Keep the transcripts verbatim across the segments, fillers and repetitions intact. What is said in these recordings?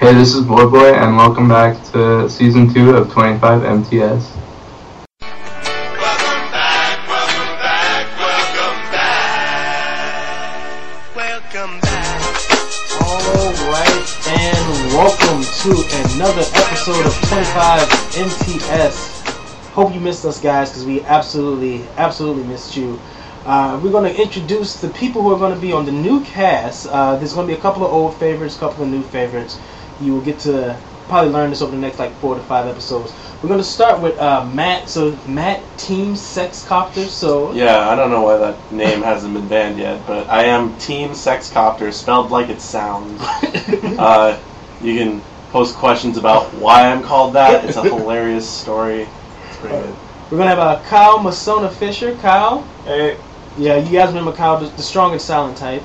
Hey, this is Boy Boy, and welcome back to Season two of twenty-five M T S. Welcome back, welcome back, welcome back. Welcome back. Alright, and welcome to another episode of twenty-five M T S. Hope you missed us, guys, because we absolutely, absolutely missed you. Uh, we're going to introduce the people who are going to be on the new cast. Uh, there's going to be a couple of old favorites, a couple of new favorites. You will get to probably learn this over the next like four to five episodes. We're going to start with uh, Matt. So Matt, Team Sex Copter. So yeah, I don't know why that name hasn't been banned yet, but I am Team Sex Copter, spelled like it sounds. uh, you can post questions about why I'm called that. It's a hilarious story. It's pretty good. We're going to have uh, Kyle Masona Fisher. Kyle. Hey. Yeah, you guys remember Kyle, the, the strong and silent type.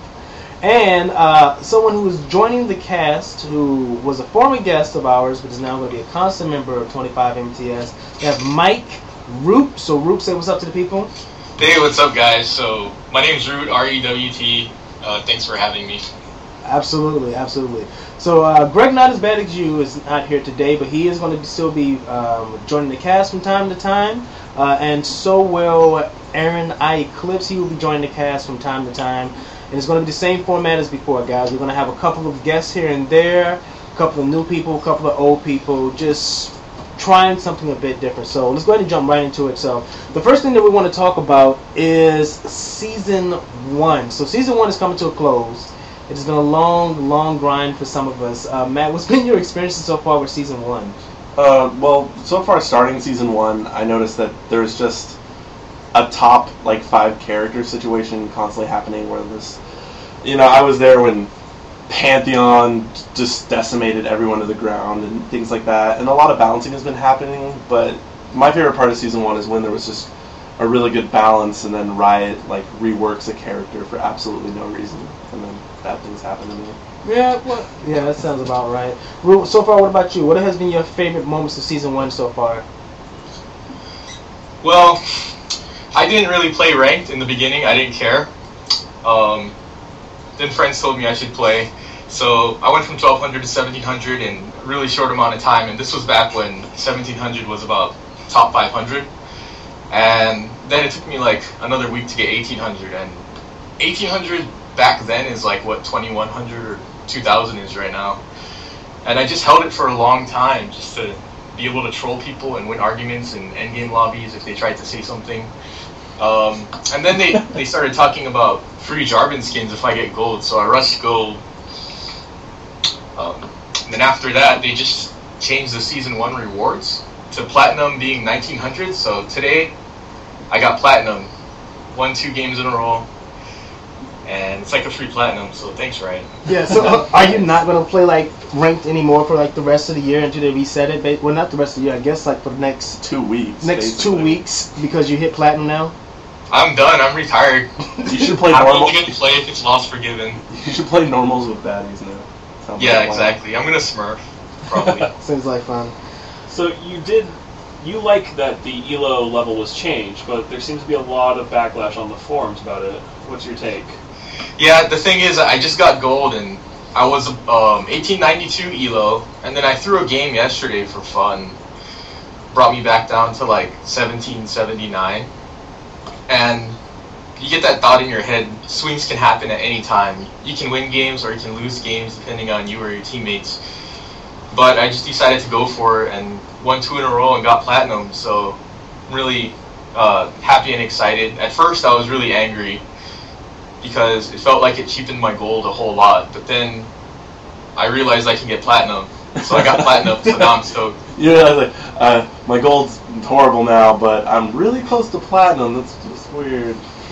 And uh, someone who is joining the cast, who was a former guest of ours, but is now going to be a constant member of twenty-five M T S. We have Mike Root. So Root, say what's up to the people. Hey, what's up, guys? So my name's Root, R E W T. Uh, thanks for having me. Absolutely, absolutely. So uh, Greg, not as bad as you, is not here today, but he is going to still be um, joining the cast from time to time. Uh, and so will Aaron I Eclipse. He will be joining the cast from time to time. And it's going to be the same format as before, guys. We're going to have a couple of guests here and there, a couple of new people, a couple of old people, just trying something a bit different. So let's go ahead and jump right into it. So the first thing that we want to talk about is Season one. So Season one is coming to a close. It has been a long, long grind for some of us. Uh, Matt, what's been your experiences so far with Season one? Uh, well, so far starting Season one, I noticed that there's just a top, like, five character situation constantly happening where this, you know, I was there when Pantheon just decimated everyone to the ground and things like that, and a lot of balancing has been happening, but my favorite part of Season one is when there was just a really good balance, and then Riot, like, reworks a character for absolutely no reason, and then bad things happen to me. Yeah, well, yeah, that sounds about right. So far, what about you? What has been your favorite moments of Season one so far? Well, I didn't really play ranked in the beginning. I didn't care. Um, then friends told me I should play. So I went from twelve hundred to seventeen hundred in a really short amount of time. And this was back when seventeen hundred was about top five hundred. And then it took me like another week to get eighteen hundred. And eighteen hundred back then is like what twenty-one hundred or two thousand is right now. And I just held it for a long time just to be able to troll people and win arguments in endgame lobbies if they tried to say something. Um, and then they, they started talking about free Jarvan skins if I get gold, so I rushed gold. Um, and then after that, they just changed the Season one rewards to Platinum being nineteen hundred, so today I got Platinum. Won two games in a row, and it's like a free Platinum, so thanks, Ryan. Yeah, so uh, are you not going to play like ranked anymore for like the rest of the year until they reset it? Well, not the rest of the year, I guess like for the next Two weeks. next two basically. weeks because you hit Platinum now? I'm done, I'm retired. You should play I'm normal. only going to play if it's lost forgiven. You should play normals with baddies now. Sounds Yeah, like exactly. I'm going to smurf, probably. Seems like fun. So you did, you like that the E L O level was changed, but there seems to be a lot of backlash on the forums about it. What's your take? Yeah, the thing is, I just got gold, and I was um, eighteen ninety-two E L O, and then I threw a game yesterday for fun. Brought me back down to like seventeen seventy-nine. And you get that thought in your head, swings can happen at any time. You can win games or you can lose games depending on you or your teammates. But I just decided to go for it and won two in a row and got Platinum, so I'm really uh, happy and excited. At first I was really angry because it felt like it cheapened my gold a whole lot, but then I realized I can get Platinum, so I got Platinum, so now I'm stoked. Yeah, like, uh, my gold's horrible now, but I'm really close to Platinum. That's just weird.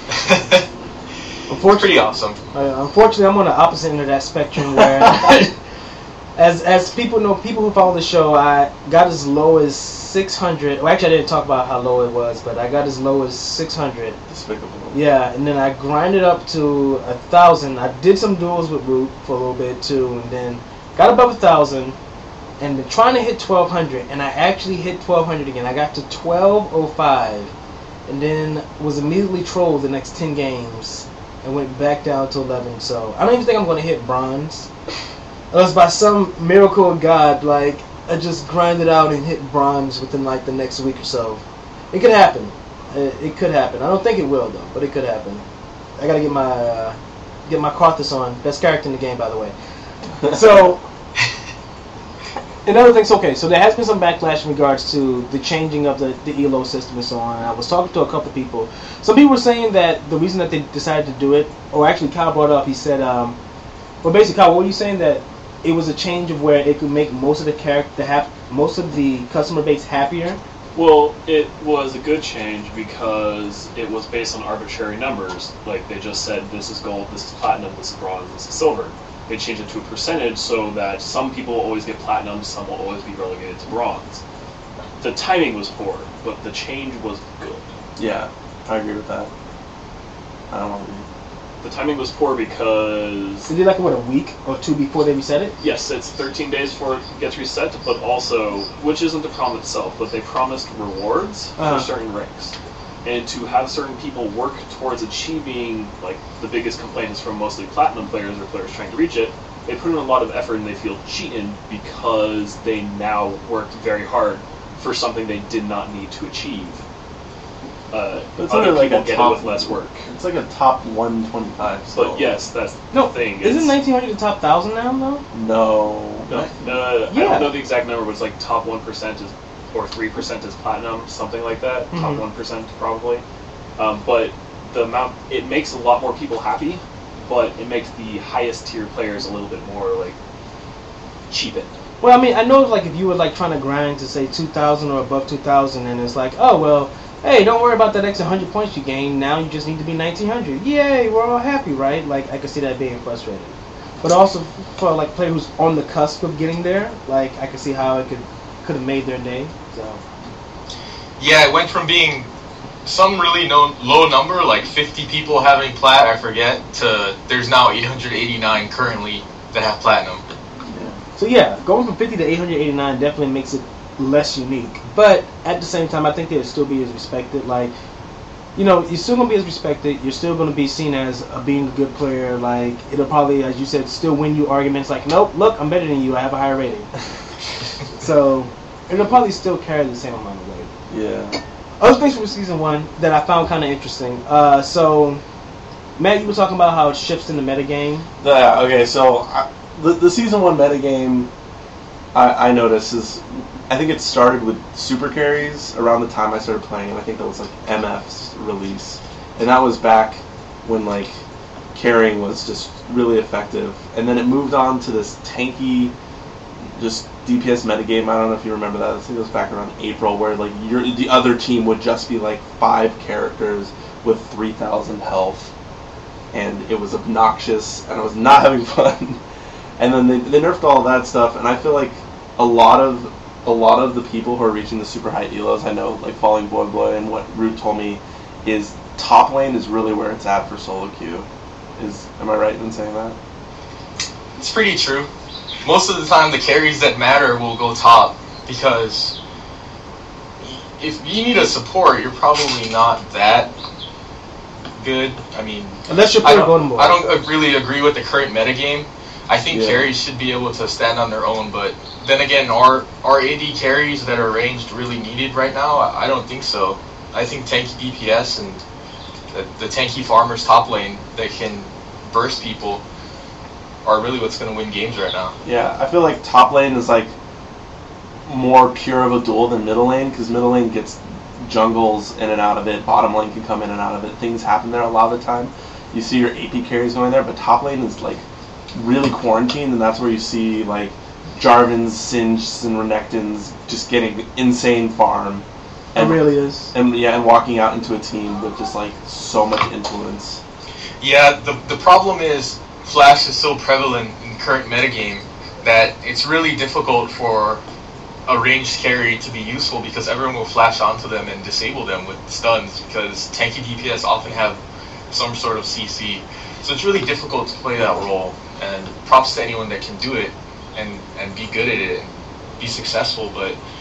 It's pretty awesome. Uh, unfortunately, I'm on the opposite end of that spectrum where, as as people know, people who follow the show, I got as low as six hundred. Well, actually, I didn't talk about how low it was, but I got as low as six hundred. Despicable. Yeah, and then I grinded up to a thousand. I did some duels with Root for a little bit too, and then got above a thousand, and been trying to hit twelve hundred, and I actually hit twelve hundred again. I got to twelve oh five, and then was immediately trolled the next ten games, and went back down to eleven. So I don't even think I'm going to hit bronze. unless by some miracle of God, like I just grind it out and hit bronze within like the next week or so. It could happen. It, it could happen. I don't think it will though, but it could happen. I gotta get my uh, get my Karthus on. Best character in the game, by the way. So. Another thing's okay, so there has been some backlash in regards to the changing of the, the E L O system and so on. I was talking to a couple of people. Some people were saying that the reason that they decided to do it, or actually Kyle brought it up, he said, um, well basically Kyle, what were you saying, that it was a change of where it could make most of the character, have most of the customer base happier? Well, it was a good change because it was based on arbitrary numbers. Like they just said, this is gold, this is platinum, this is bronze, this is silver. They changed it to a percentage so that some people will always get platinum, some will always be relegated to bronze. The timing was poor, but the change was good. Yeah, I agree with that. I don't want to be. The timing was poor because... They did like, what, a week or two before they reset it? Yes, it's thirteen days before it gets reset, but also, which isn't the problem itself, but they promised rewards Uh-huh. for certain ranks. And to have certain people work towards achieving, like, the biggest complaint is from mostly platinum players or players trying to reach it, they put in a lot of effort and they feel cheated because they now worked very hard for something they did not need to achieve. Uh, But it's other only like people a get it top with less work. It's like a top one twenty-five. So. But yes, that's No, the thing. Isn't It's- nineteen hundred the top one thousand now, though? No. No, no, I Yeah. don't know the exact number, but it's like top one percent is, or three percent is platinum, something like that. Mhm. Top one percent probably. Um, but the amount, it makes a lot more people happy, but it makes the highest tier players a little bit more like cheapened. Well, I mean, I know like if you were like trying to grind to say two thousand or above two thousand, and it's like, oh well, hey, don't worry about that extra one hundred points you gained. Now you just need to be nineteen hundred. Yay, we're all happy, right? Like I could see that being frustrating. But also for like a player who's on the cusp of getting there, like I could see how it could could have made their day. So Yeah, it went from being some really no, low number, like fifty people having plat, I forget, to there's now eight hundred eighty-nine currently that have platinum. So yeah, going from fifty to eight hundred eighty-nine definitely makes it less unique. But at the same time, I think they'll still be as respected. Like, you know, you're still gonna be as respected. You're still gonna be seen as a, being a good player. Like, it'll probably, as you said, still win you arguments. Like, nope, look, I'm better than you. I have a higher rating. So it'll probably still carry the same amount of weight. Yeah. Other things from season one that I found kind of interesting. Uh, so Matt, you were talking about how it shifts in the metagame. Yeah, okay, so I, the, the season one metagame I, I noticed is, I think it started with super carries around the time I started playing, and I think that was like M F's release. And that was back when like carrying was just really effective. And then it moved on to this tanky, just D P S metagame. I don't know if you remember that. I think it was back around April, where like your the other team would just be like five characters with three thousand health. And it was obnoxious, and I was not having fun. And then they, they nerfed all that stuff, and I feel like a lot of a lot of the people who are reaching the super high elos, I know, like following Boy Boy and what Root told me, is top lane is really where it's at for solo queue. Is am I right in saying that? It's pretty true. Most of the time, the carries that matter will go top, because if you need a support, you're probably not that good. I mean, Unless you're I playing Golden don't, Boy. I don't really agree with the current metagame. I think Yeah. carries should be able to stand on their own, but then again, are are A D carries that are ranged really needed right now? I I don't think so. I think tanky D P S and the, the tanky farmers top lane that can burst people are really what's going to win games right now. Yeah, I feel like top lane is like more pure of a duel than middle lane, because middle lane gets jungles in and out of it, bottom lane can come in and out of it. Things happen there a lot of the time. You see your A P carries going there, but top lane is like really quarantined, and that's where you see like Jarvans, Singes, and Renekton's just getting insane farm. It really is. And yeah, and walking out into a team with just like so much influence. Yeah, the the problem is Flash is so prevalent in current metagame that it's really difficult for a ranged carry to be useful, because everyone will flash onto them and disable them with stuns, because tanky D P S often have some sort of C C. So it's really difficult to play that role, and props to anyone that can do it and, and be good at it and be successful, but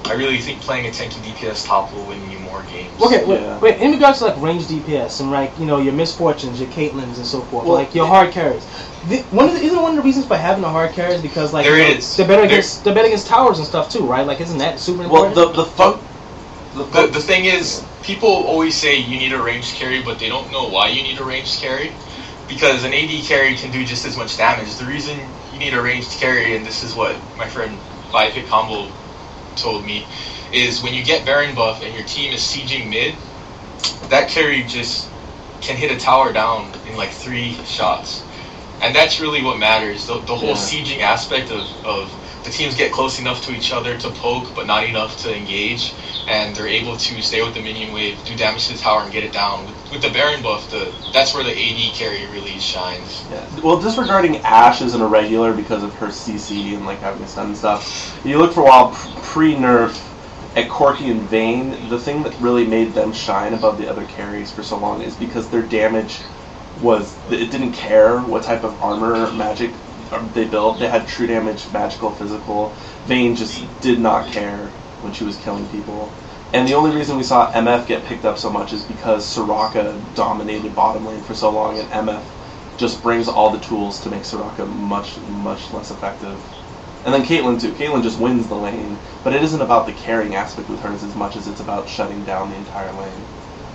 I really think playing a tanky D P S top will win you more games. Okay, wait, Yeah. wait. In regards to like range D P S and like you know your misfortunes, your Caitlyn's and so forth, Well, like your it- hard carries. The, one of the, isn't one of the reasons for having a hard carry is because like There you know, is. they're better There- against they're better against towers and stuff too, right? Like isn't that super Well, important? the the fun. The, The, fun the thing is, people always say you need a ranged carry, but they don't know why you need a ranged carry. Because an A D carry can do just as much damage. The reason you need a ranged carry, and this is what my friend five hit Combo told me, is when you get Baron buff and your team is sieging mid, that carry just can hit a tower down in like three shots. And that's really what matters. The, the whole Yeah. sieging aspect of, of the teams get close enough to each other to poke, but not enough to engage, and they're able to stay with the minion wave, do damage to the tower, and get it down. With, with the Baron buff, the that's where the A D carry really shines. Yeah. Well, disregarding Ashe as an irregular because of her C C and like having a stun and stuff, you look for a while pre-nerf at Corki and Vayne. The thing that really made them shine above the other carries for so long is because their damage was it didn't care what type of armor magic they built. They had true damage, magical, physical. Vayne just did not care when she was killing people. And the only reason we saw M F get picked up so much is because Soraka dominated bottom lane for so long, and M F just brings all the tools to make Soraka much, much less effective. And then Caitlyn too. Caitlyn just wins the lane, but it isn't about the carrying aspect with hers as much as it's about shutting down the entire lane.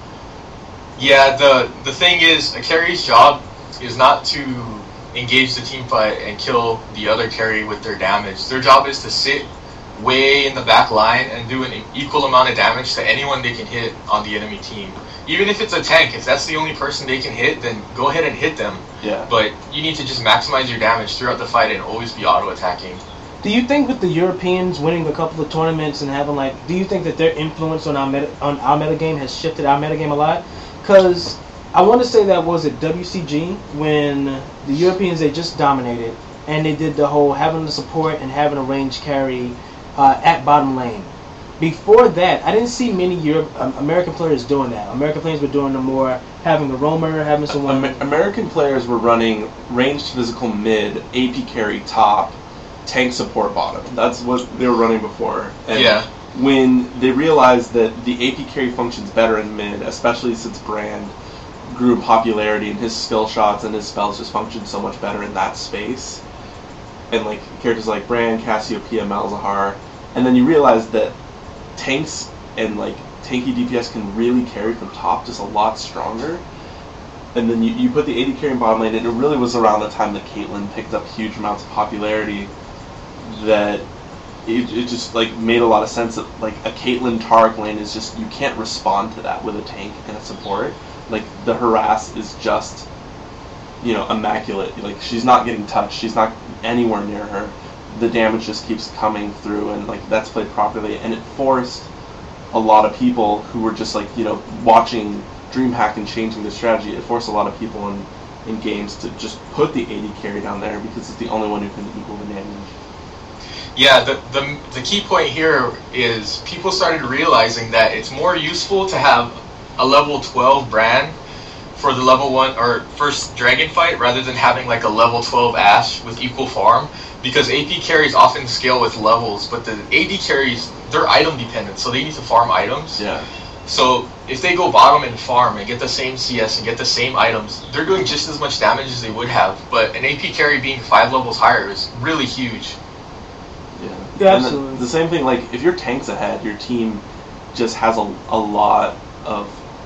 Yeah, the the thing is, a carry's job is not to engage the team fight and kill the other carry with their damage. Their job is to sit way in the back line and do an equal amount of damage to anyone they can hit on the enemy team. Even if it's a tank, if that's the only person they can hit, then go ahead and hit them. Yeah. But you need to just maximize your damage throughout the fight and always be auto-attacking. Do you think with the Europeans winning a couple of tournaments and having like, do you think that their influence on our meta, on our metagame has shifted our metagame a lot? Because I want to say that was at W C G when the Europeans, they just dominated and they did the whole having the support and having a range carry uh, at bottom lane. Before that, I didn't see many Europe, um, American players doing that. American players were doing the more having a roamer, having someone. Amer- American players were running ranged physical mid, A P carry top, tank support bottom. That's what they were running before. And Yeah. when they realized that the A P carry functions better in mid, especially since Brand grew in popularity and his skill shots and his spells just function so much better in that space, and like characters like Brand, Cassiopeia, Malzahar, and then you realize that tanks and like tanky D P S can really carry from top just a lot stronger. And then you, you put the A D carry in bottom lane, and it really was around the time that Caitlyn picked up huge amounts of popularity that it, it just like made a lot of sense that like a Caitlyn Taric lane is just, you can't respond to that with a tank and a support. Like the harass is just, you know, immaculate. Like she's not getting touched, she's not anywhere near her. The damage just keeps coming through, and like that's played properly, and it forced a lot of people who were just like, you know, watching DreamHack and changing the strategy. It forced a lot of people in, in games to just put the A D carry down there because it's the only one who can equal the damage. Yeah, the, the the key point here is people started realizing that it's more useful to have a level twelve Brand for the level one or first dragon fight rather than having like a level twelve Ashe with equal farm, because A P carries often scale with levels, but the A D carries, they're item dependent, so they need to farm items. Yeah. So if they go bottom and farm and get the same C S and get the same items, they're doing just as much damage as they would have. But an A P carry being five levels higher is really huge. Yeah, Yeah, and absolutely. The, the same thing, like if your tank's ahead, your team just has a, a lot of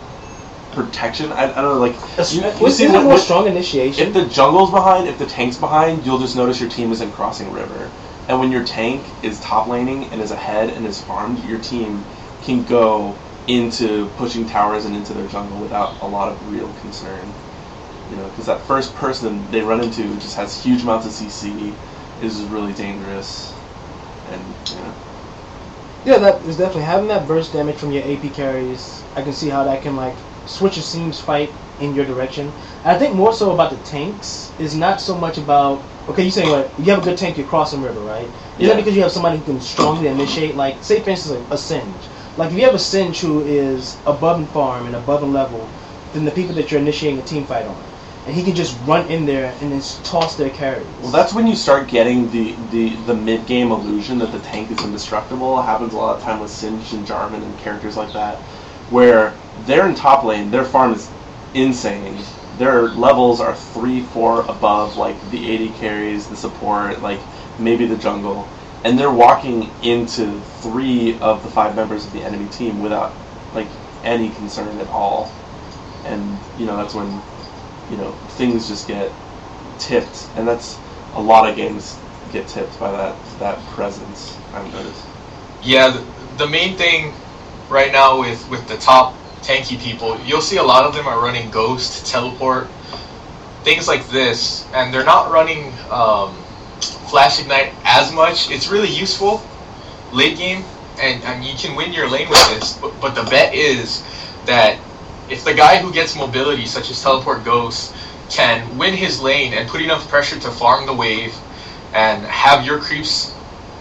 protection. I, I don't know, like you, you Was see it what, more what- strong initiation? if the jungle's behind, if the tank's behind, you'll just notice your team isn't crossing river. And when your tank is top laning and is ahead and is farmed, your team can go into pushing towers and into their jungle without a lot of real concern. You know, because that first person they run into just has huge amounts of C C, is really dangerous, and you know. Yeah, that is definitely having that burst damage from your A P carries. I can see how that can like switch a team's fight in your direction. And I think more so about the tanks is not so much about, okay, you saying like you have a good tank, you're crossing river, right? Is Yeah. that because you have somebody who can strongly initiate, like say for instance like a Singe. Like if you have a Singe who is above in farm and above in level than the people that you're initiating a team fight on, and he can just run in there and just toss their carries. Well, that's when you start getting the, the, the mid-game illusion that the tank is indestructible. It happens a lot of time with Singe and Jarvan and characters like that, where they're in top lane, their farm is insane. Their levels are three, four above, like, the A D carries, the support, like, maybe the jungle. And they're walking into three of the five members of the enemy team without, like, any concern at all. And, you know, that's when, you know, things just get tipped. And that's, a lot of games get tipped by that, that presence, I've noticed. Yeah, the, the main thing right now with, with the top tanky people, you'll see a lot of them are running Ghost, Teleport, things like this, and they're not running um, Flash Ignite as much. It's really useful late game, and, and you can win your lane with this, but, but the bet is that if the guy who gets mobility, such as Teleport Ghost, can win his lane and put enough pressure to farm the wave and have your creeps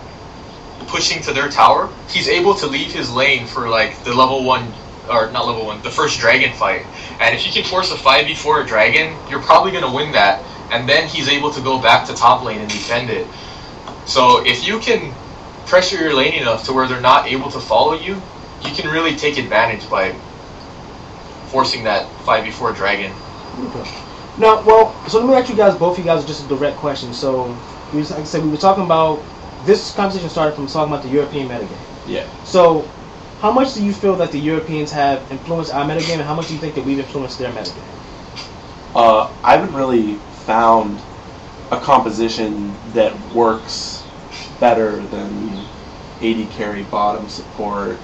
pushing to their tower, he's able to leave his lane for like the level one, or not level one, the first dragon fight. And if you can force a five v four a dragon, you're probably going to win that. And then he's able to go back to top lane and defend it. So if you can pressure your lane enough to where they're not able to follow you, you can really take advantage by forcing that five v four dragon. Okay. Now, well, so let me ask you guys, both of you guys, just a direct question. So, we was, like I said, we were talking about, this conversation started from talking about the European metagame. Yeah. So, how much do you feel that the Europeans have influenced our metagame, and how much do you think that we've influenced their metagame? Uh, I haven't really found a composition that works better than A D carry bottom support,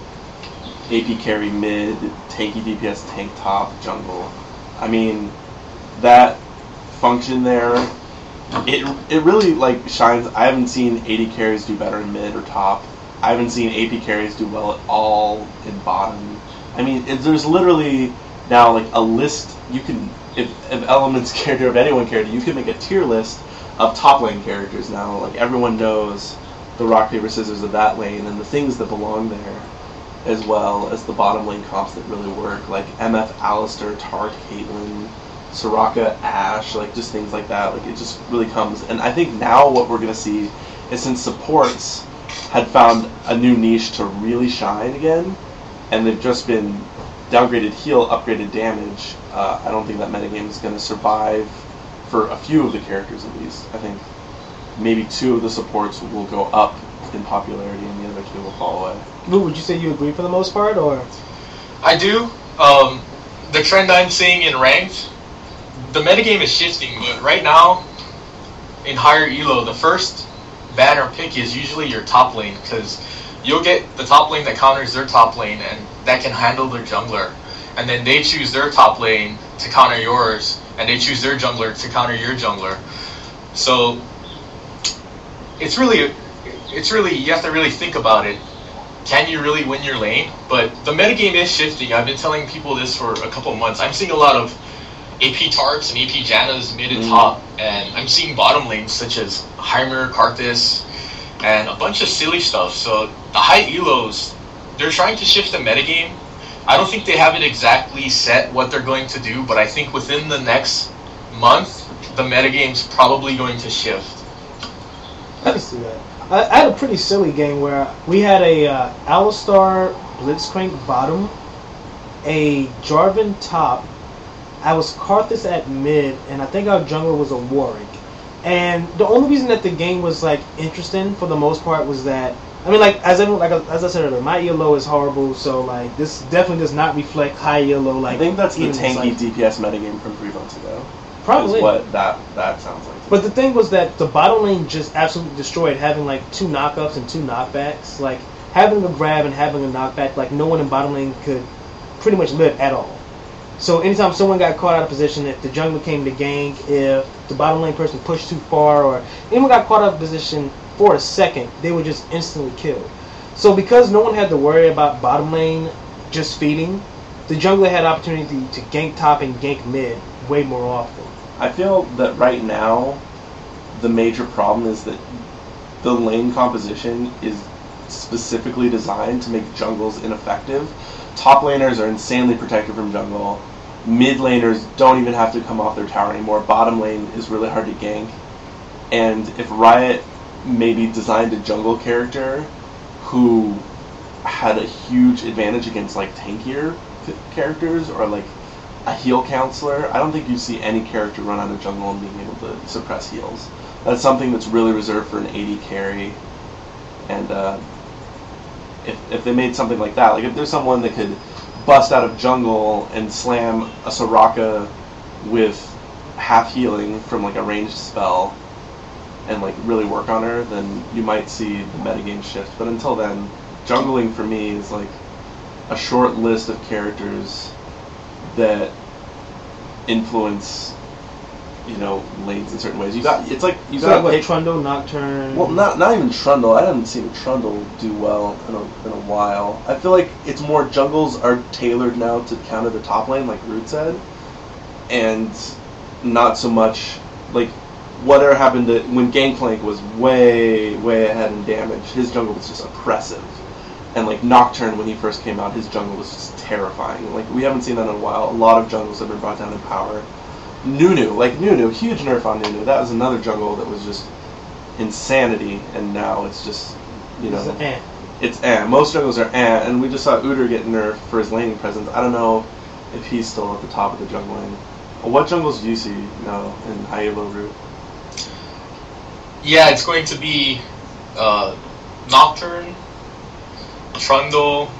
A P carry mid, tanky D P S tank top, jungle. I mean, that function there, it it really like shines. I haven't seen A D carries do better in mid or top. I haven't seen A P carries do well at all in bottom. I mean, it, there's literally now like a list you can, if, if Elements cared or if anyone cared, you can make a tier list of top lane characters now. Like everyone knows the rock, paper, scissors of that lane and the things that belong there, as well as the bottom lane comps that really work, like M F Alistar, Tart, Caitlyn, Soraka, Ashe, like just things like that. Like it just really comes. And I think now what we're going to see is, since supports had found a new niche to really shine again, and they've just been downgraded heal, upgraded damage, uh, I don't think that metagame is going to survive for a few of the characters at least. I think maybe two of the supports will go up in popularity and the other two will fall away. Lou, would you say you agree for the most part, or? I do. Um, the trend I'm seeing in ranked, the metagame is shifting, but right now, in higher elo, the first banner pick is usually your top lane, because you'll get the top lane that counters their top lane, and that can handle their jungler. And then they choose their top lane to counter yours, and they choose their jungler to counter your jungler. So, it's really, it's really, you have to really think about it. Can you really win your lane? But the metagame is shifting. I've been telling people this for a couple of months. I'm seeing a lot of A P Tarks and A P Jannas mid and top, and I'm seeing bottom lanes such as Heimer, Karthus, and a bunch of silly stuff. So the high elos, they're trying to shift the metagame. I don't think they have it exactly set what they're going to do, but I think within the next month, the metagame's probably going to shift. I can see that. I, I had a pretty silly game where we had a uh, Alistar Blitzcrank bottom, a Jarvan top, I was Karthus at mid, and I think our jungler was a Warwick. And the only reason that the game was like interesting for the most part was that, I mean, like as everyone, like as I said earlier, my E L O is horrible, so like this definitely does not reflect high E L O. Like I think that's the even tanky like, D P S metagame from three months ago. Probably is what that that sounds like. But the thing was that the bottom lane just absolutely destroyed, having like two knockups and two knockbacks. Like having a grab and having a knockback, like no one in bottom lane could pretty much live at all. So anytime someone got caught out of position, if the jungler came to gank, if the bottom lane person pushed too far, or anyone got caught out of position for a second, they were just instantly killed. So because no one had to worry about bottom lane just feeding, the jungler had opportunity to gank top and gank mid way more often. I feel that right now, the major problem is that the lane composition is specifically designed to make jungles ineffective. Top laners are insanely protected from jungle. mid laners don't even have to come off their tower anymore. Bottom lane is really hard to gank. And if Riot maybe designed a jungle character who had a huge advantage against like tankier c- characters or like a heal counselor, I don't think you see any character run out of jungle and being able to suppress heals. That's something that's really reserved for an A D carry. And uh, if, if they made something like that, like if there's someone that could bust out of jungle and slam a Soraka with half healing from like a ranged spell and like really work on her, then you might see the metagame shift. But until then, jungling for me is like a short list of characters that influence, you know, lanes in certain ways. You got it's like you So got what, pick- Trundle, Nocturne. well, not not even Trundle. I haven't seen Trundle do well in a, in a while. I feel like it's more jungles are tailored now to counter the top lane, like Root said, and not so much like whatever happened to when Gangplank was way way ahead in damage. His jungle was just oppressive, and like Nocturne when he first came out, his jungle was just terrifying. Like we haven't seen that in a while. A lot of jungles have been brought down in power. Nunu, like Nunu, huge nerf on Nunu. That was another jungle that was just insanity, and now it's just, you know, It's eh. it's eh. Most jungles are eh, and we just saw Udyr get nerfed for his laning presence. I don't know if he's still at the top of the jungling. What jungles do you see now in high elo route? Yeah, it's going to be uh, Nocturne, Trundle,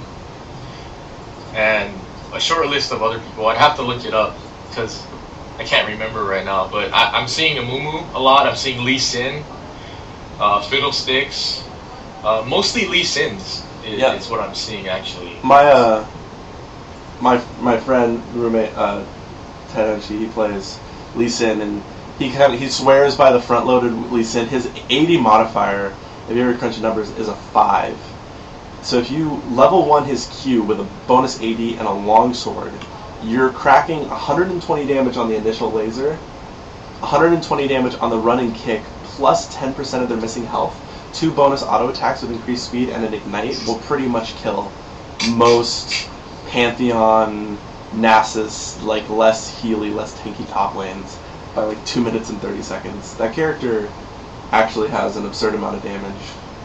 and a short list of other people. I'd have to look it up because I can't remember right now. But I, I'm seeing Amumu a lot. I'm seeing Lee Sin, uh, Fiddlesticks, uh, mostly Lee Sins is, Yeah. is what I'm seeing actually. My uh, my my friend roommate uh, Tadashi, he plays Lee Sin, and he kind of he swears by the front loaded Lee Sin. His A D modifier, if you ever crunch the numbers, is a five. So if you level one his Q with a bonus A D and a longsword, you're cracking one hundred twenty damage on the initial laser, one hundred twenty damage on the running kick, plus ten percent of their missing health. Two bonus auto attacks with increased speed and an ignite will pretty much kill most Pantheon, Nasus, like less healy, less tanky top lanes by like two minutes and thirty seconds. That character actually has an absurd amount of damage,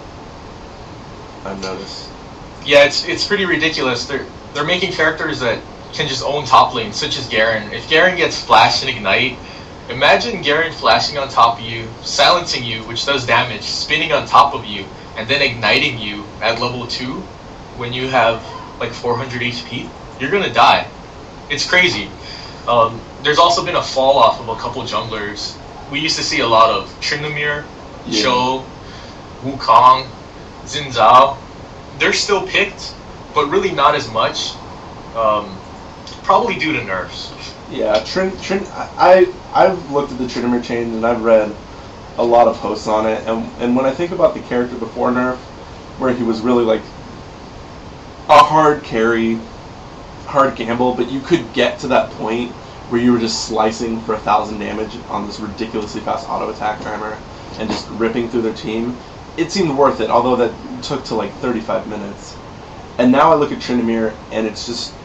I've noticed. Yeah, it's it's pretty ridiculous. They're they're making characters that can just own top lanes, such as Garen. If Garen gets flash and ignite, imagine Garen flashing on top of you, silencing you, which does damage, spinning on top of you, and then igniting you at level two when you have like four hundred H P. You're gonna die. It's crazy. Um, there's also been a fall off of a couple junglers. We used to see a lot of Tryndamere, Yeah. Cho, Wukong, Xin Zhao. They're still picked, but really not as much. Um, probably due to nerfs. Yeah, Trin, Trin, I, I've looked at the Tryndamere change and I've read a lot of posts on it, and, and when I think about the character before nerf, where he was really like a hard carry, hard gamble, but you could get to that point where you were just slicing for a thousand damage on this ridiculously fast auto attack armor and just ripping through their team, it seemed worth it, although that took to like thirty-five minutes. And now I look at Tryndamere and it's just,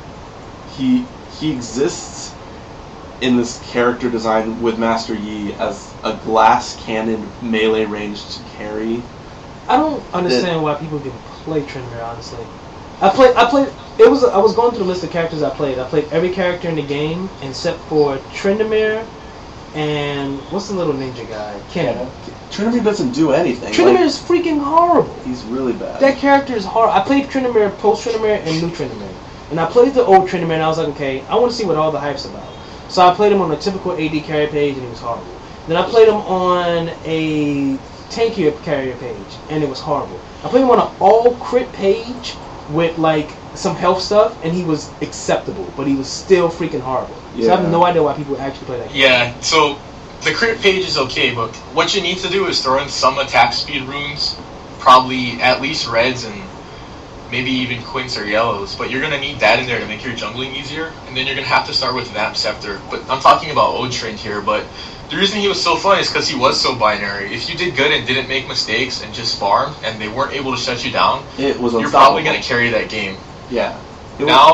he he exists in this character design with Master Yi as a glass cannon melee ranged carry. I don't understand why people can play Tryndamere, honestly. I played, I played, it was, I was going through the list of characters I played. I played every character in the game except for Tryndamere and, what's the little ninja guy? Kennen. Tryndamere doesn't do anything. Tryndamere Like, is freaking horrible. he's really bad. That character is hard. I played Tryndamere, post Tryndamere, and new Tryndamere. And I played the old Tryndamere and I was like, okay, I want to see what all the hype's about. So I played him on a typical A D carry page and it was horrible. Then I played him on a tankier carrier page and it was horrible. I played him on an all crit page with like some health stuff and he was acceptable, but he was still freaking horrible. So I Yeah. have no idea why people actually play that game. Yeah, so the crit page is okay, but what you need to do is throw in some attack speed runes, probably at least reds and maybe even quints or yellows, but you're going to need that in there to make your jungling easier, and then you're going to have to start with Vamp Scepter. But I'm talking about old Trend here, but the reason he was so fun is because he was so binary. If you did good and didn't make mistakes and just farmed, and they weren't able to shut you down, It was you're unstoppable. probably going to carry that game. Yeah. It was, Now,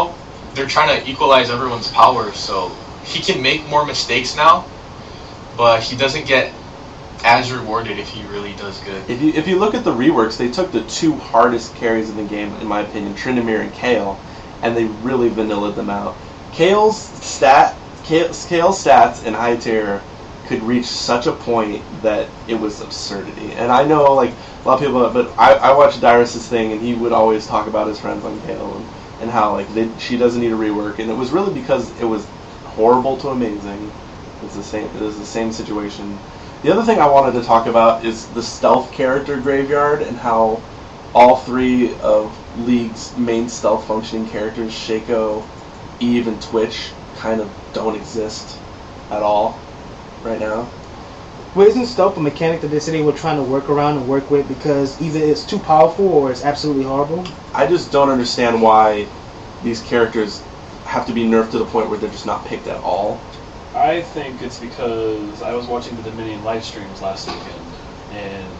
they're trying to equalize everyone's power, so he can make more mistakes now, but he doesn't get as rewarded if he really does good. If you if you look at the reworks, they took the two hardest carries in the game, in my opinion, Tryndamere and Kayle, and they really vanillaed them out. Kale's stat, Kale's, Kale's stats in high tier could reach such a point that it was absurdity. And I know, like, a lot of people, but I, I watched Dyrus's thing, and he would always talk about his friends on Kayle and, and how, like, they, she doesn't need a rework, and it was really because it was horrible to amazing. It's the same. It was the same situation. The other thing I wanted to talk about is the stealth character graveyard and how all three of League's main stealth functioning characters, Shaco, Eve, and Twitch, kind of don't exist at all right now. Well, isn't stealth a mechanic that they say they were trying to work around and work with because either it's too powerful or it's absolutely horrible? I just don't understand why these characters have to be nerfed to the point where they're just not picked at all. I think it's because I was watching the Dominion live streams last weekend, and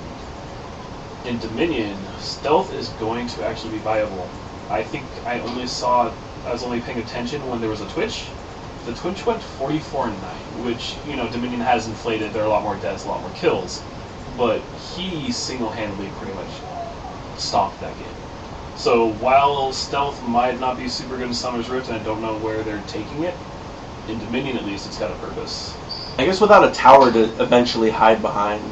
in Dominion, stealth is going to actually be viable. I think I only saw, I was only paying attention when there was a Twitch. The Twitch went forty-four and nine, which, you know, Dominion has inflated. There are a lot more deaths, a lot more kills, but he single-handedly pretty much stomped that game. So while stealth might not be super good in Summer's Rift, and I don't know where they're taking it, in Dominion, at least, it's got a purpose. I guess without a tower to eventually hide behind,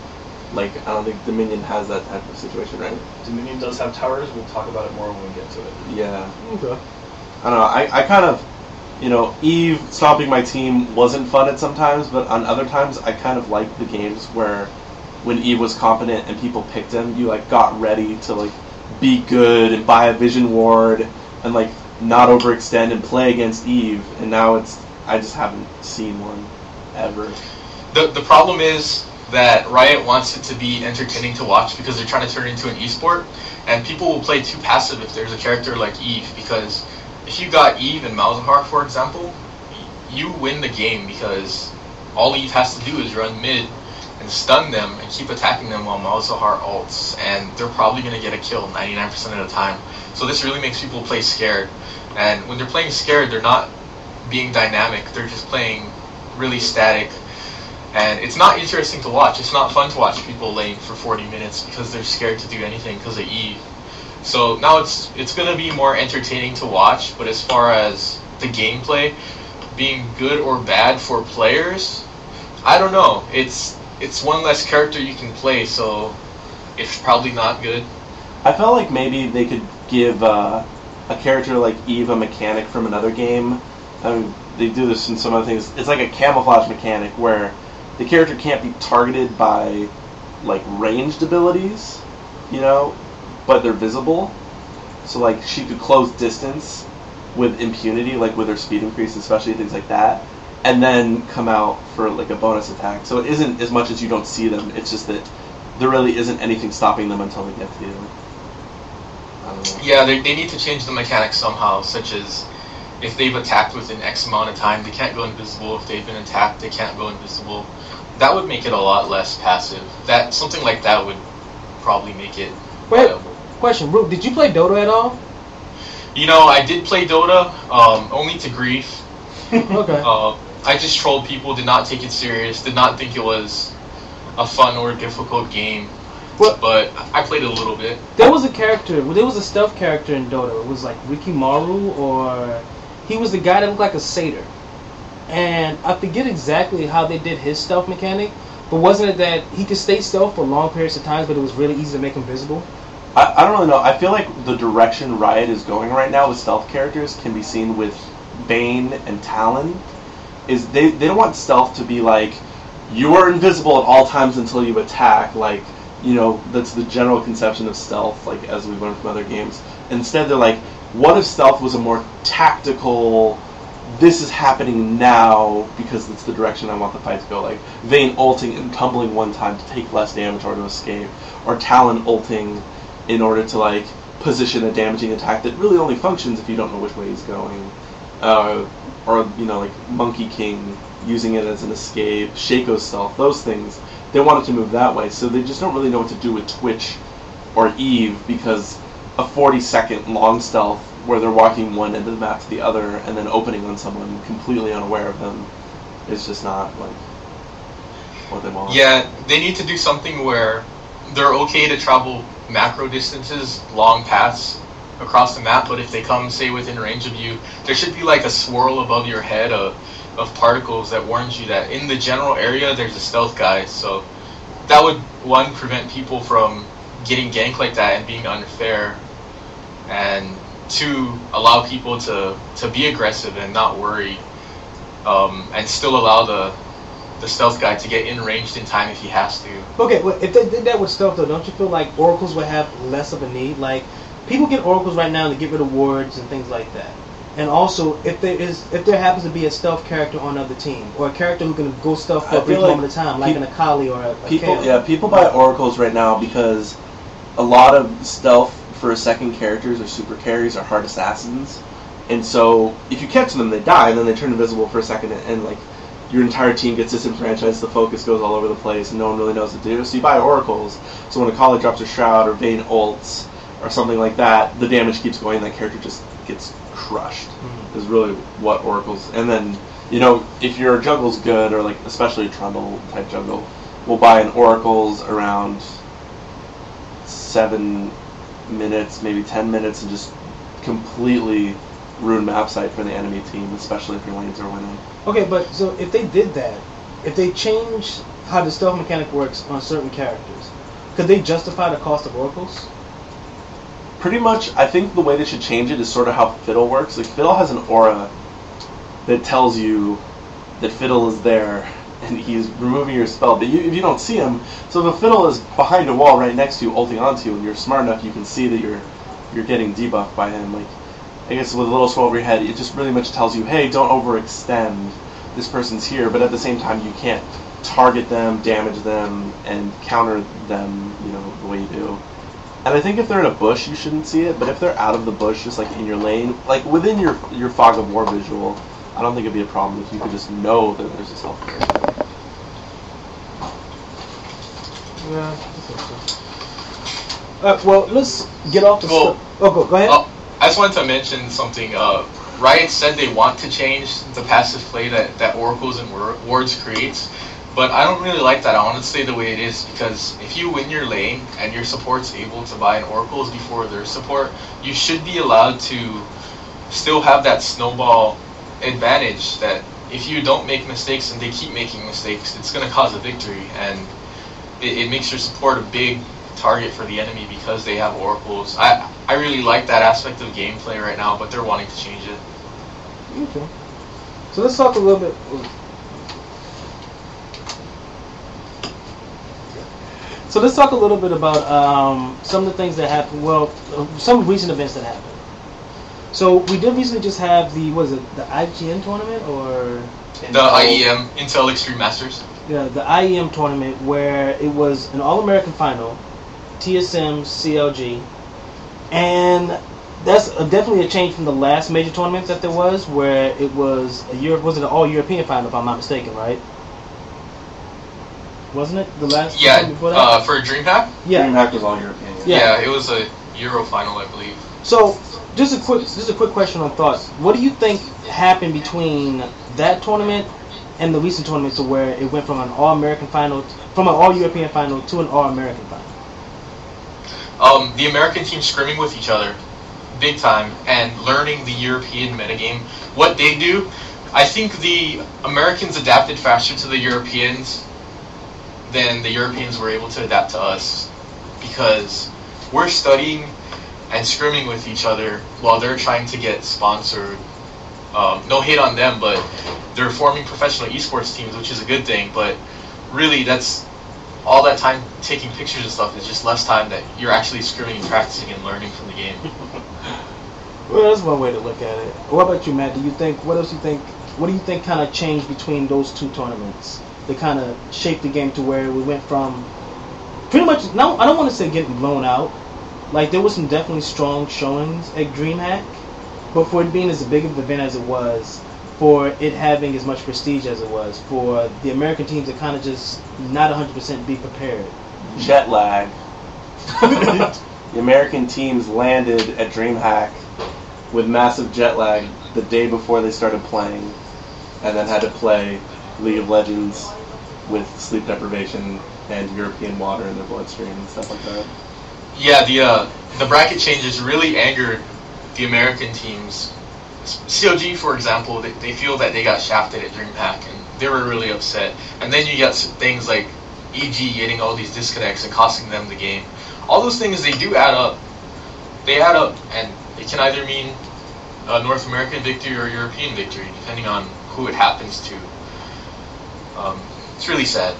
like, I don't think Dominion has that type of situation, right? Dominion does have towers. We'll talk about it more when we get to it. Yeah. Okay. I don't know. I, I kind of, you know, Eve stomping my team wasn't fun at sometimes, but on other times, I kind of liked the games where when Eve was competent and people picked him, you, like, got ready to, like, be good and buy a Vision Ward and, like, not overextend and play against Eve, and now it's I just haven't seen one ever. The the problem is that Riot wants it to be entertaining to watch because they're trying to turn it into an esport, and people will play too passive if there's a character like Eve, because if you got Eve and Malzahar, for example, you win the game because all Eve has to do is run mid and stun them and keep attacking them while Malzahar ults, and they're probably going to get a kill ninety-nine percent of the time. So this really makes people play scared. And when they're playing scared, they're not being dynamic. They're just playing really static. And it's not interesting to watch. It's not fun to watch people lane for forty minutes because they're scared to do anything because of Eve. So now it's it's going to be more entertaining to watch. But as far as the gameplay being good or bad for players, I don't know. It's it's one less character you can play, so it's probably not good. I felt like maybe they could give uh, a character like Eve a mechanic from another game. I mean, they do this in some other things. It's like a camouflage mechanic where the character can't be targeted by, like, ranged abilities, you know, but they're visible. So, like, she could close distance with impunity, like with her speed increase, especially things like that, and then come out for, like, a bonus attack. So it isn't as much as you don't see them. It's just that there really isn't anything stopping them until they get to you. I don't know. Yeah, they, they need to change the mechanics somehow, such as if they've attacked within X amount of time, they can't go invisible. If they've been attacked, they can't go invisible. That would make it a lot less passive. That something like that would probably make it Wait, viable. question, Root, did you play Dota at all? You know, I did play Dota, um, only to grief. Okay. Uh, I just trolled people, did not take it serious, did not think it was a fun or difficult game. Well, but I played a little bit. There was a character, there was a stealth character in Dota. It was like Rikimaru, or he was the guy that looked like a satyr. And I forget exactly how they did his stealth mechanic, but wasn't it that he could stay stealth for long periods of times, but it was really easy to make him visible? I, I don't really know. I feel like the direction Riot is going right now with stealth characters can be seen with Bane and Talon. Is they, they don't want stealth to be like, you are invisible at all times until you attack, like, you know, that's the general conception of stealth, like, as we've learned from other games. Instead, they're like, what if stealth was a more tactical, this is happening now because it's the direction I want the fight to go, like Vayne ulting and tumbling one time to take less damage or to escape, or Talon ulting in order to, like, position a damaging attack that really only functions if you don't know which way he's going, uh, or, you know, like Monkey King using it as an escape, Shaco stealth, those things. They want it to move that way, so they just don't really know what to do with Twitch or Eve, because a forty second long stealth where they're walking one end of the map to the other and then opening on someone completely unaware of them is just not like what they want. Yeah, they need to do something where they're okay to travel macro distances, long paths across the map, but if they come, say, within range of you, there should be like a swirl above your head of, of particles that warns you that in the general area there's a stealth guy. So that would, one, prevent people from getting ganked like that and being unfair, and two, allow people to, to be aggressive and not worry, um, and still allow the the stealth guy to get in ranged in time if he has to. Okay, well, if they did that with stealth, though, don't you feel like oracles would have less of a need? Like, people get oracles right now to get rid of wards and things like that. And also, if there is, if there happens to be a stealth character on another team, or a character who can go stealth for I a brief feel like moment of time, like peop- an Akali or a, a People, Kayle. yeah, people buy oracles right now because a lot of stealth for second characters or super carries are hard assassins, and so if you catch them, they die, and then they turn invisible for a second, and, and like your entire team gets disenfranchised, the focus goes all over the place, and no one really knows what to do. So you buy oracles, so when Akali drops a shroud or Vayne ults or something like that, the damage keeps going, and that character just gets crushed. Mm-hmm. Is really what oracles. And then, you know, if your juggle's good, or like especially a Trundle type juggle, we'll buy an oracles around seven minutes, maybe ten minutes, and just completely ruin map sight for the enemy team, especially if your lanes are winning. Okay, but so if they did that, if they changed how the stealth mechanic works on certain characters, could they justify the cost of oracles? Pretty much, I think the way they should change it is sort of how Fiddle works. Like, Fiddle has an aura that tells you that Fiddle is there, and he's removing your spell, but you, if you don't see him, so if a Fiddle is behind a wall right next to you, ulting onto you, and you're smart enough, you can see that you're you're getting debuffed by him. Like, I guess with a little swirl over your head, it just really much tells you, hey, don't overextend. This person's here, but at the same time, you can't target them, damage them, and counter them, you know, the way you do. And I think if they're in a bush, you shouldn't see it, but if they're out of the bush, just like in your lane, like within your your fog of war visual, I don't think it'd be a problem if you could just know that there's a stealth character. Yeah, I think so. Uh, well, let's get off the Well, stuff. Oh, go, go ahead. Oh, I just wanted to mention something. Uh, Riot said they want to change the passive play that, that Oracles and Wards creates, but I don't really like that. I want to stay the way it is, because if you win your lane and your support's able to buy an Oracles before their support, you should be allowed to still have that snowball advantage that if you don't make mistakes and they keep making mistakes, it's going to cause a victory, and it, it makes your support a big target for the enemy because they have oracles. I I really like that aspect of gameplay right now, but they're wanting to change it. Okay. So let's talk a little bit. So let's talk a little bit about um, some of the things that happened. Well, uh, some recent events that happened. So we did recently just have the what is it the I G N tournament or the I E M Intel Extreme Masters. Yeah, the I E M tournament where it was an All-American final, T S M, C L G, and that's a, definitely a change from the last major tournament that there was, where it was a Europe was it an All-European final, if I'm not mistaken, right? Wasn't it the last? Yeah, tournament before that? uh, for DreamHack. Yeah, DreamHack was all European. Yeah. Yeah, it was a Euro final, I believe. So, just a quick, just a quick question on thoughts. What do you think happened between that tournament and the recent tournament to where it went from an All-American final, from an All-European final to an All-American final? Um, the American team scrimming with each other, big time, and learning the European metagame. What they do, I think the Americans adapted faster to the Europeans than the Europeans were able to adapt to us, because we're studying and scrimming with each other while they're trying to get sponsored. Um, no hate on them, but they're forming professional esports teams, which is a good thing, but really that's all that time taking pictures and stuff is just less time that you're actually scrimming and practicing and learning from the game. Well, that's one way to look at it. What about you, Matt? Do you think, what else you think, what do you think kind of changed between those two tournaments that kind of shaped the game to where we went from pretty much, no, I don't want to say getting blown out. Like, there was some definitely strong showings at DreamHack, but for it being as big of an event as it was, for it having as much prestige as it was, for the American teams to kind of just not one hundred percent be prepared. Jet lag. The American teams landed at DreamHack with massive jet lag the day before they started playing, and then had to play League of Legends with sleep deprivation and European water in their bloodstream and stuff like that. Yeah, the uh, the bracket changes really angered the American teams. C O G, for example, they, they feel that they got shafted at DreamHack, and they were really upset. And then you got things like E G getting all these disconnects and costing them the game. All those things, they do add up. They add up, and it can either mean a North American victory or European victory, depending on who it happens to. Um, it's really sad.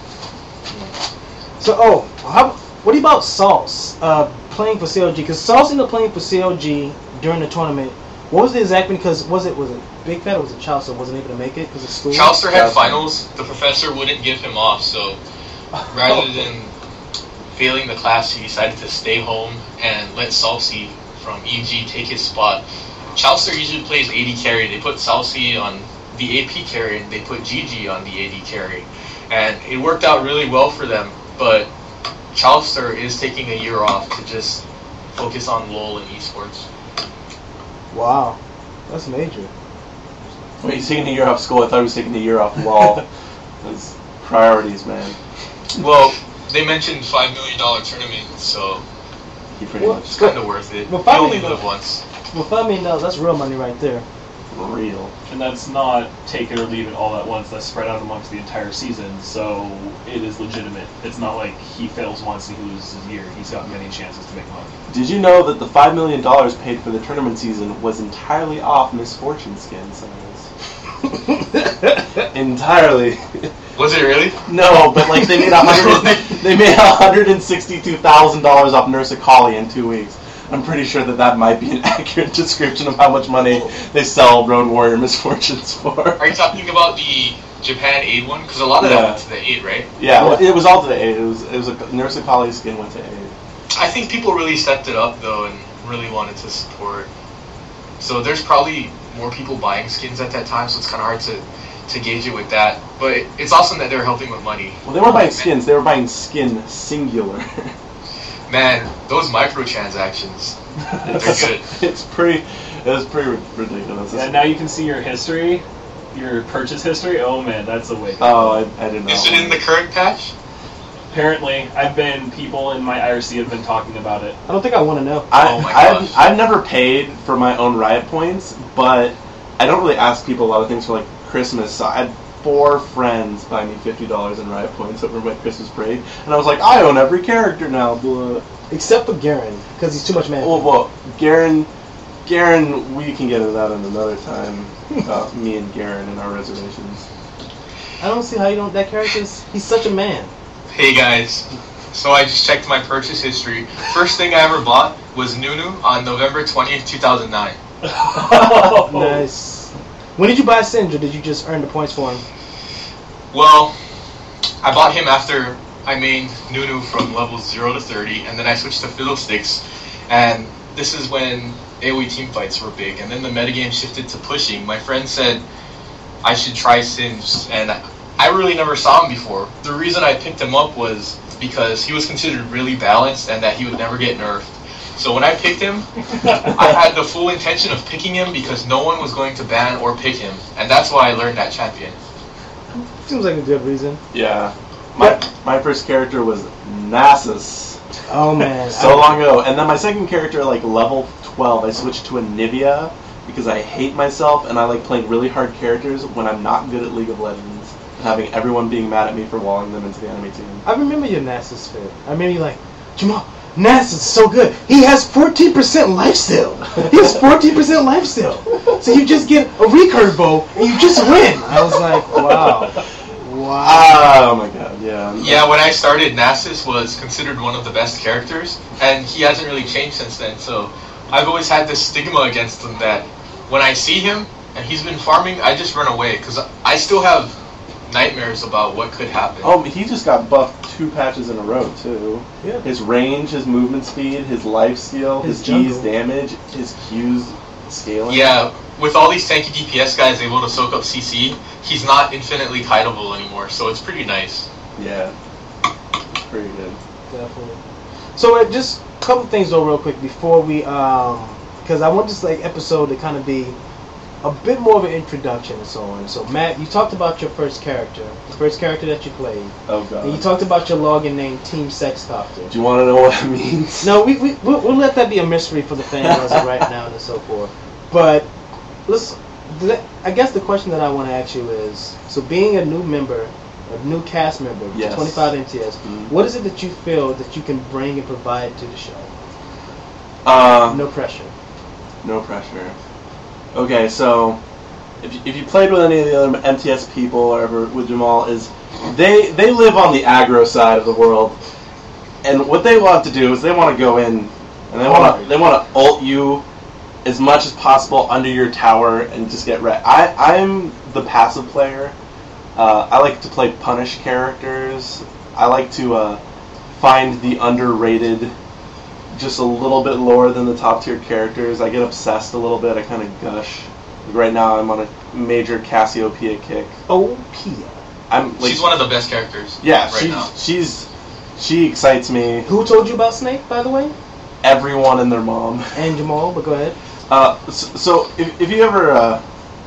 So, oh, how, what about Sauce uh, playing for C L G? Because Sauce ended up playing for C L G during the tournament. What was the exact? Because was it was it Big Fat or was it Chaucer wasn't able to make it because of school? Chaucer had Chaucer. finals. The professor wouldn't give him off, so rather than failing the class, he decided to stay home and let Salsi from E G take his spot. Chaucer usually plays A D carry. They put Salsi on the A P carry, and they put Gigi on the A D carry. And it worked out really well for them, but Chaucer is taking a year off to just focus on LoL and esports. Wow, that's major. Wait, he's taking a year off school? I thought he was taking a year off LoL. His priorities, man. Well, they mentioned five million dollars tournament, so He pretty Well, much it's kind of worth it. Well, You five only million live once. Well, five million dollars, that's real money right there. real. And that's not take it or leave it all at once. That's spread out amongst the entire season, so it is legitimate. It's not like he fails once and he loses his year. He's got many chances to make money. Did you know that the five million dollars paid for the tournament season was entirely off Miss Fortune skin sales? Entirely. Was it really? No, but like they made a hundred. They made a hundred and sixty-two thousand dollars off Nurse Akali in two weeks. I'm pretty sure that that might be an accurate description of how much money they sell Road Warrior Misfortunes for. Are you talking about the Japan aid one? Because a lot of Yeah. that went to the aid, right? Yeah, well, it was all to the aid. It was it was a Nurse Akali skin went to aid. I think people really stepped it up though and really wanted to support. So there's probably more people buying skins at that time, so it's kind of hard to, to gauge it with that. But it, it's awesome that they're helping with money. Well, they weren't buying skins; they were buying skin singular. Man, those microtransactions, they're good. It's pretty. It was pretty ridiculous. Yeah, now you can see your history, your purchase history. Oh man, that's a way. Oh, I, I didn't know. Is it in the current patch? Apparently, I've been people in my I R C have been talking about it. I don't think I want to know. I, Oh my I've, gosh. I've never paid for my own Riot points, but I don't really ask people a lot of things for like Christmas. So I had four friends buy me fifty dollars in Riot points over my Christmas break, and I was like, I own every character now. Blah. Except for Garen, because he's too much man. Well, well, Garen, Garen, we can get into that another time. Uh, me and Garen and our reservations. I don't see how you don't. That character is. He's such a man. Hey guys, so I just checked my purchase history. First thing I ever bought was Nunu on November twentieth, two thousand nine. Nice. When did you buy Syndra? Did you just earn the points for him? Well, I bought him after I mained Nunu from level zero to thirty, and then I switched to Fiddlesticks, and this is when AoE teamfights were big, and then the metagame shifted to pushing. My friend said I should try Singe, and I really never saw him before. The reason I picked him up was because he was considered really balanced and that he would never get nerfed. So when I picked him, I had the full intention of picking him because no one was going to ban or pick him, and that's why I learned that champion. Seems like a good reason. Yeah. My my first character was Nasus. Oh man. So long ago. And then my second character, like level twelve, I switched to a Nivea because I hate myself and I like playing really hard characters when I'm not good at League of Legends and having everyone being mad at me for walling them into the enemy team. I remember your Nasus fit. I remember you like, Jamal, Nasus is so good. He has fourteen percent lifesteal. He has fourteen percent lifesteal. So you just get a recurve bow and you just win. I was like, wow. Wow. Oh my god, yeah. Yeah, when I started, Nasus was considered one of the best characters, and he hasn't really changed since then, so I've always had this stigma against him that when I see him and he's been farming, I just run away, because I still have nightmares about what could happen. Oh, he just got buffed two patches in a row, too. Yeah. His range, his movement speed, his life steal, His his, G's jungle. damage, his Q's scaling. Yeah, with all these tanky D P S guys able to soak up C C, he's not infinitely kiteable anymore, so it's pretty nice. Yeah. Pretty good. Definitely. So uh, just a couple things though real quick before we um, because I want this like episode to kind of be a bit more of an introduction and so on. So Matt, you talked about your first character, the first character that you played, Oh god. and you talked about your login name, Team Sexcopter. Do you want to know what it means? No, we we we'll, we'll let that be a mystery for the fans as of right now and so forth. But let's. I guess the question that I want to ask you is: so being a new member, a new cast member, Yes. twenty-five M T S, Mhm. what is it that you feel that you can bring and provide to the show? Uh, No pressure. No pressure. Okay, so if you, if you played with any of the other M T S people or ever with Jamal, is they they live on the aggro side of the world, and what they want to do is they want to go in and they want to they want to ult you as much as possible under your tower and just get wrecked. I I'm the passive player. Uh, I like to play punish characters. I like to uh, find the underrated, just a little bit lower than the top tier characters. I get obsessed a little bit. I kind of gush. Like right now, I'm on a major Cassiopeia kick. Oh, Pia. I'm like, She's one of the best characters. yeah, right she's, now. she's she excites me. Who told you about Snake, by the way? Everyone and their mom. And Jamal, but go ahead. Uh, so, so if if you ever uh,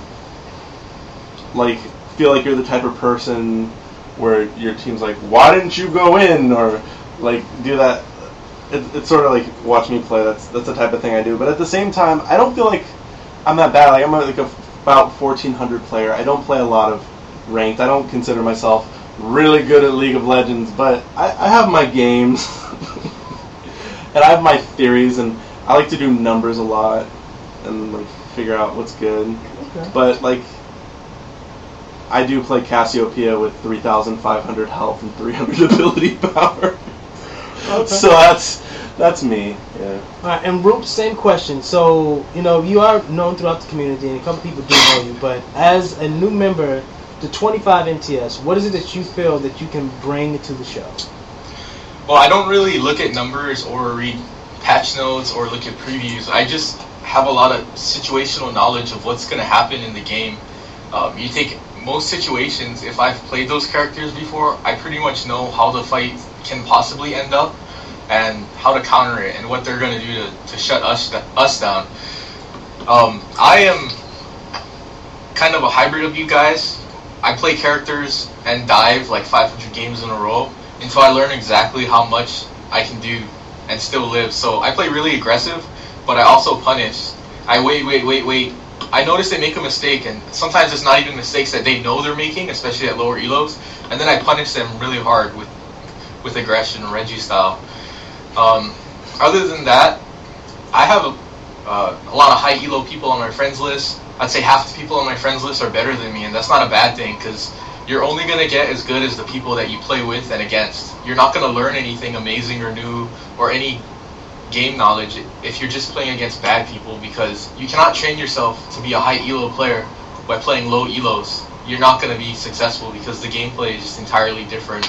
like feel like you're the type of person where your team's like, why didn't you go in, or like do that. It, it's sort of like watch me play. That's that's the type of thing I do. But at the same time, I don't feel like I'm that bad. Like I'm like a, about fourteen hundred player. I don't play a lot of ranked. I don't consider myself really good at League of Legends, but I, I have my games and I have my theories, and I like to do numbers a lot and like figure out what's good. Okay. But like I do play Cassiopeia with three thousand five hundred health and three hundred ability power. Okay. So that's that's me. Yeah. All right, and Roop, same question. So, you know, you are known throughout the community, and a couple people do know you, but as a new member to twenty-five M T S, what is it that you feel that you can bring to the show? Well, I don't really look at numbers or read patch notes or look at previews. I just have a lot of situational knowledge of what's going to happen in the game. Um, you take most situations, if I've played those characters before, I pretty much know how the fight can possibly end up and how to counter it and what they're going to do to, to shut us us down. Um, I am kind of a hybrid of you guys. I play characters and dive like five hundred games in a row until I learn exactly how much I can do and still live. So I play really aggressive, but I also punish. I wait, wait, wait, wait. I notice they make a mistake, and sometimes it's not even mistakes that they know they're making, especially at lower elos, and then I punish them really hard with with aggression, Reggie style. Um, other than that, I have a, uh, a lot of high elo people on my friends list. I'd say half the people on my friends list are better than me, and that's not a bad thing, because you're only going to get as good as the people that you play with and against. You're not going to learn anything amazing or new or any game knowledge if you're just playing against bad people, because you cannot train yourself to be a high elo player by playing low elos. You're not going to be successful because the gameplay is just entirely different.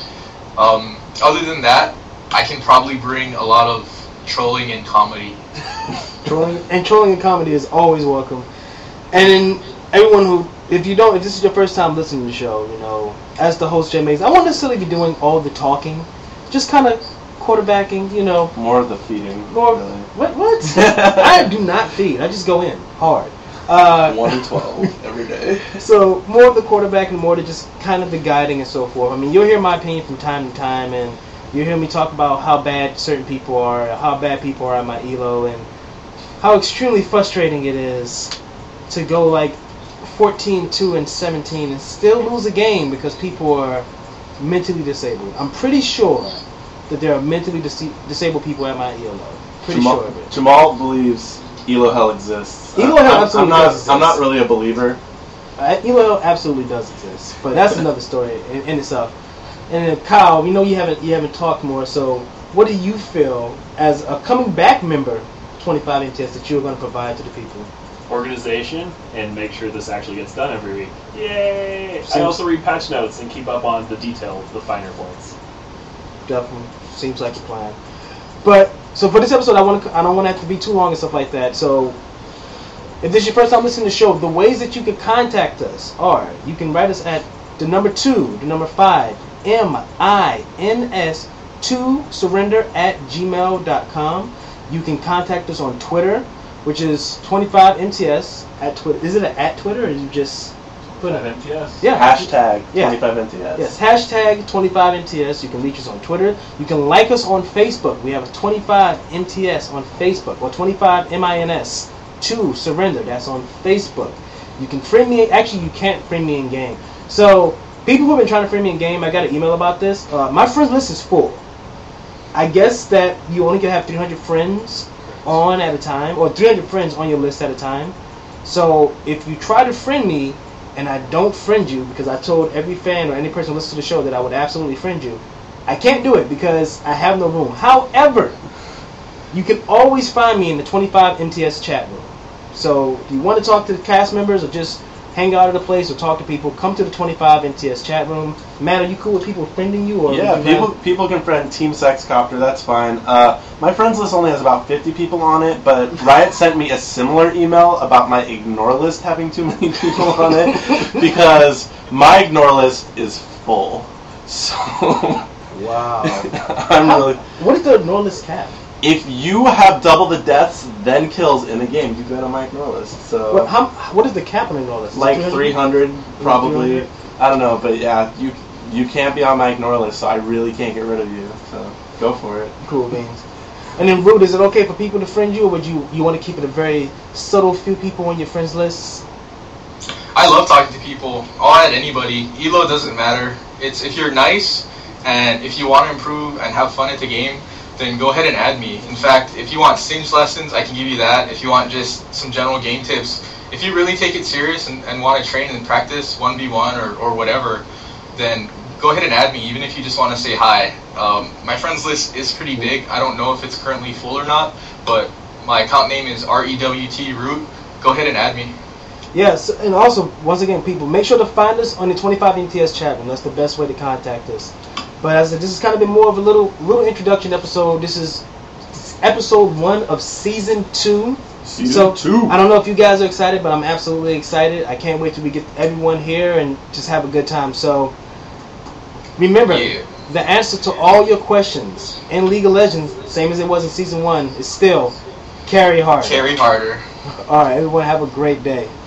Um, other than that, I can probably bring a lot of trolling and comedy. Trolling and trolling and comedy is always welcome. And then everyone who, if you don't, if this is your first time listening to the show, you know, as the host, Jay Mays, I won't necessarily be doing all the talking, just kind of quarterbacking, you know. More of the feeding. More. Really. What? What? I do not feed. I just go in hard. Uh, One and twelve every day. So more of the quarterbacking, more to just kind of the guiding and so forth. I mean, you'll hear my opinion from time to time, and you'll hear me talk about how bad certain people are, how bad people are at my elo, and how extremely frustrating it is to go like fourteen two and seventeen and still lose a game because people are mentally disabled. I'm pretty sure that there are mentally dis- disabled people at my elo. Pretty Jamal, sure of it. Jamal believes Elo Hell exists. Elo Hell I'm, absolutely I'm not, does exist. I'm not really a believer. Uh, elo absolutely does exist, but that's another story in, in itself. And then Kyle, you know you haven't you haven't talked more. So what do you feel as a coming back member, twenty-five M T S, that you're going to provide to the people? Organization and make sure this actually gets done every week. Yay! I Seems- also read patch notes and keep up on the details, the finer points. Definitely seems like a plan. But so for this episode, I want to I don't want it to be too long and stuff like that. So if this is your first time listening to the show, the ways that you can contact us are: you can write us at the number two, the number five, M I N S two surrender at gmail dot com. You can contact us on Twitter. which is twenty-five M T S at Twitter. Is it an at Twitter or you just put it? M T S. Yeah. Hashtag Yeah. twenty-five M T S. Yes, hashtag twenty-five M T S. You can reach us on Twitter. You can like us on Facebook. We have a twenty-five M T S on Facebook, or twenty-five M I N S two Surrender. That's on Facebook. You can friend me. Actually, you can't friend me in game. So, people who've been trying to friend me in game, I got an email about this. Uh, my friends list is full. I guess that you only can have three hundred friends on at a time, or three hundred friends on your list at a time. So, if you try to friend me, and I don't friend you, because I told every fan or any person who listens to the show that I would absolutely friend you, I can't do it because I have no room. However, you can always find me in the twenty-five M T S chat room. So if you want to talk to the cast members or just hang out at a place or talk to people, come to the twenty-five M T S chat room. Matt, are you cool with people friending you? Or Yeah, you people have- people can friend Team Sexcopter, that's fine. Uh, my friends list only has about fifty people on it, but Riot sent me a similar email about my ignore list having too many people on it, because my ignore list is full. So, Wow. I'm How- really... What is the enormous cap? If you have double the deaths, then kills in a game, you go to my ignore list. So, What, how, what is the cap on enormous? Is it like three hundred, probably. three hundred? I don't know, but yeah, you you can't be on my ignore list, so I really can't get rid of you. So, go for it. Cool beans. And then, Rude, is it okay for people to friend you, or would you you want to keep it a very subtle few people on your friends list? I love talking to people. I'll add anybody. Elo doesn't matter. It's if you're nice and if you want to improve and have fun at the game, then go ahead and add me. In fact, if you want Sims lessons, I can give you that. If you want just some general game tips, if you really take it serious and, and want to train and practice one v one or, or whatever, then go ahead and add me, even if you just want to say hi. Um, my friends list is pretty big. I don't know if it's currently full or not, but my account name is R E W T Root. Go ahead and add me. Yes, and also, once again, people, make sure to find us on the twenty-five M T S chat room. That's the best way to contact us. But as I said, this has kind of been more of a little little introduction episode. This is episode one of season two. Season so, two. I don't know if you guys are excited, but I'm absolutely excited. I can't wait till we get everyone here and just have a good time. So, remember, Yeah. the answer to all your questions in League of Legends, same as it was in season one, is still carry hard. Carry harder. All right, everyone have a great day.